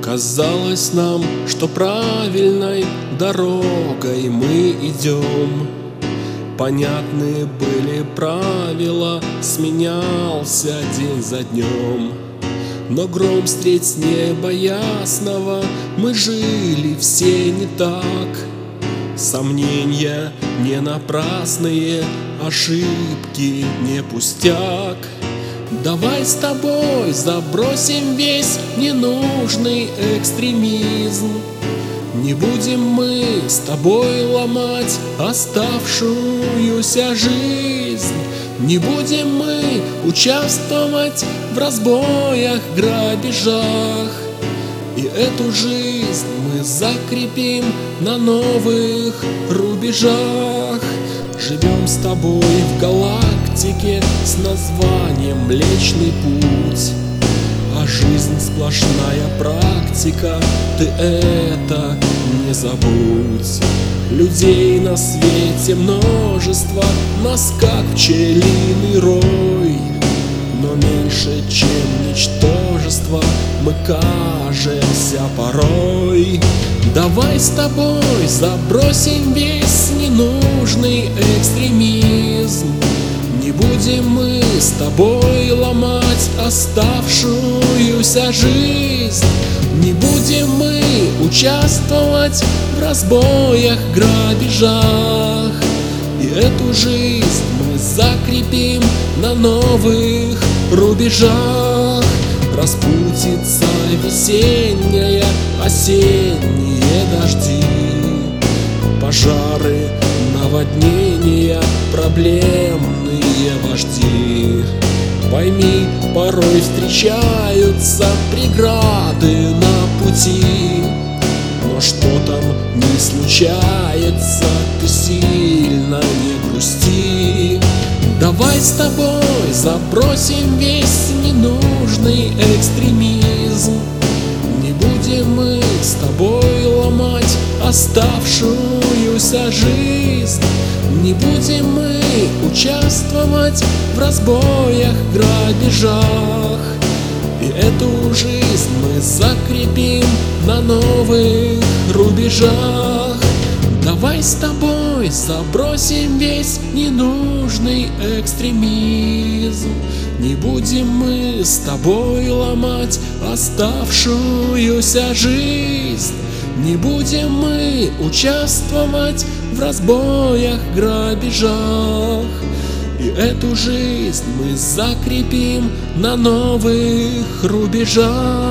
Казалось нам, что правильной дорогой мы идем. Понятны были правила, сменялся день за днем. Но гром встреть с неба ясного, мы жили все не так. Сомнения не напрасные, ошибки не пустяк. Давай с тобой забросим весь ненужный экстремизм. Не будем мы с тобой ломать оставшуюся жизнь. Не будем мы участвовать в разбоях, грабежах. И эту жизнь мы закрепим на новых рубежах. Живем с тобой в галактике с названием Млечный Путь. А жизнь сплошная практика, ты это не забудь. Людей на свете множество, нас как пчелиный рой. Но меньше, чем ничтожество, мы кажемся порой. Давай с тобой забросим весь ненужный экстремизм. Не будем мы с тобой ломать оставшуюся жизнь. Не будем мы участвовать в разбоях, грабежах. И эту жизнь мы закрепим на новых рубежах. Распутится весенняя, осенние дожди, пожары, наводнения, проблемные вожди. Пойми, порой встречаются преграды на пути, но что там не случается, ты сильно не грусти. Давай с тобой забросим весь ненужный экстремизм. Не будем мы с тобой ломать оставшуюся жизнь. Не будем мы участвовать в разбоях, грабежах. И эту жизнь мы закрепим на новых рубежах. Давай с тобой забросим весь ненужный экстремизм. Не будем мы с тобой ломать оставшуюся жизнь. Не будем мы участвовать в разбоях, грабежах. И эту жизнь мы закрепим на новых рубежах.